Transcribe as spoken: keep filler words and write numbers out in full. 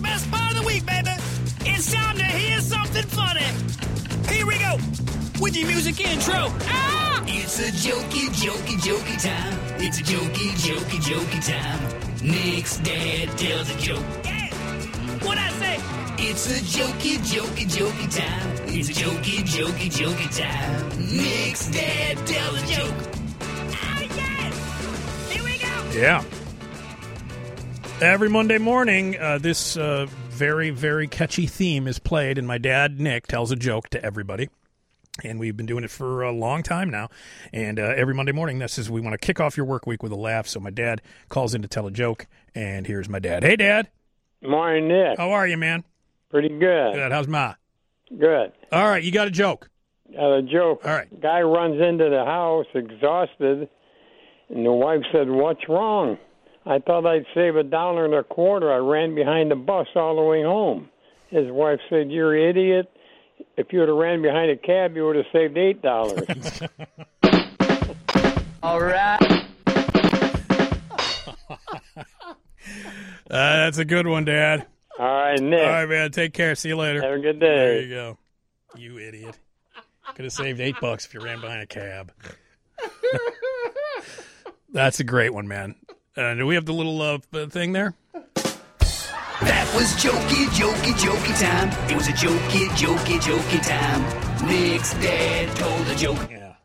best part of the week, baby. It's time to hear something funny. Here we go with your music intro. Ah! It's a jokey, jokey, jokey time. It's a jokey, jokey, jokey time. Nick's dad tells a joke. Yeah. What'd I say? It's a jokey, jokey, jokey time. It's a jokey, jokey, jokey time. Nick's dad tells a joke. Oh, yes! Here we go! Yeah. Every Monday morning, uh, this uh, very, very catchy theme is played, and my dad, Nick, tells a joke to everybody. And we've been doing it for a long time now. And uh, every Monday morning, this is we want to kick off your work week with a laugh. So my dad calls in to tell a joke, and here's my dad. Hey, Dad. Morning, Nick. How are you, man? Pretty good. Good. How's Ma? Good. All right, you got a joke. Got a joke. All right. Guy runs into the house exhausted, and the wife said, "What's wrong?" "I thought I'd save a dollar and a quarter. I ran behind the bus all the way home." His wife said, "You're an idiot. If you would have ran behind a cab, you would have saved eight dollars." All right. Uh, that's a good one, Dad. All right, Nick. All right, man. Take care. See you later. Have a good day. There you go. You idiot. Could have saved eight bucks if you ran behind a cab. That's a great one, man. Uh, do we have the little uh, thing there? That was jokey, jokey, jokey time. It was a jokey, jokey, jokey time. Nick's dad told a joke. Yeah.